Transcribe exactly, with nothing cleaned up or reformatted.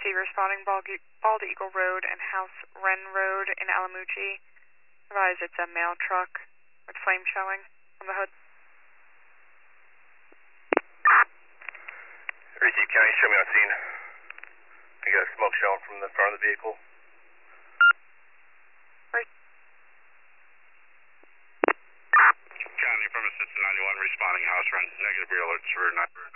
C responding Bald, Bald Eagle Road and House Wren Road in Alamucci. Advise it's a mail truck with flame showing on the hood. Receive County, show me on scene. I got smoke showing from the front of the vehicle. Right. County, from assistant ninety-one, responding House Wren. Negative rear alerts for nine.